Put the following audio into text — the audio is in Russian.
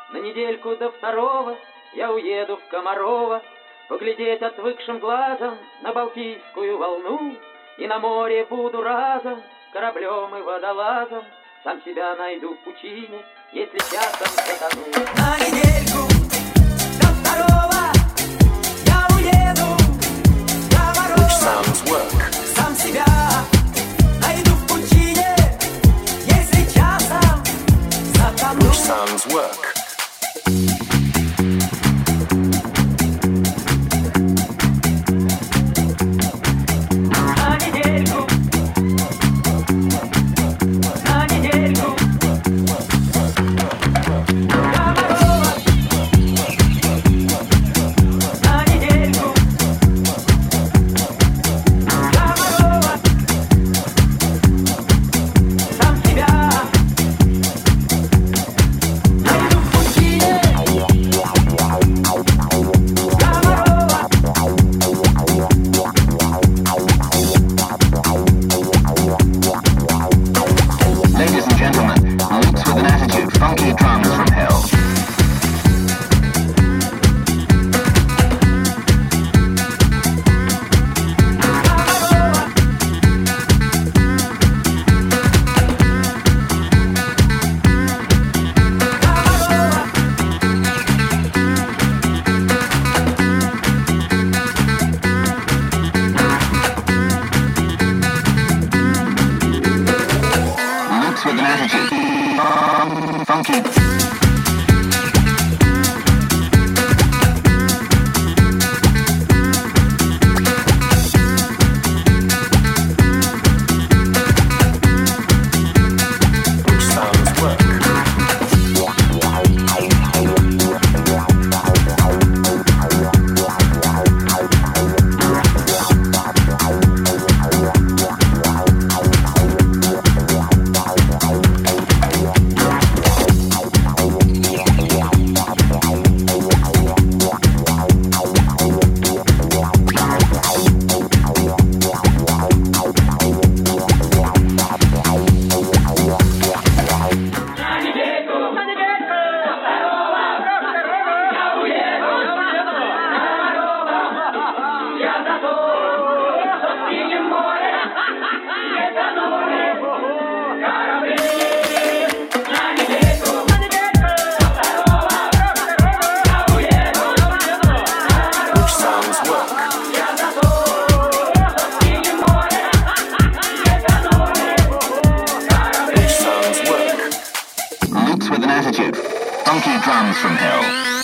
На недельку до второго я уеду в Комарово, поглядеть отвыкшим глазом на Балтийскую волну. И на море буду разом кораблем и водолазом, сам себя найду в пучине, если часом затону. На недельку до второго я уеду в Комарово, сам себя найду в пучине, если часом затону. With an attitude, funky drums from hell.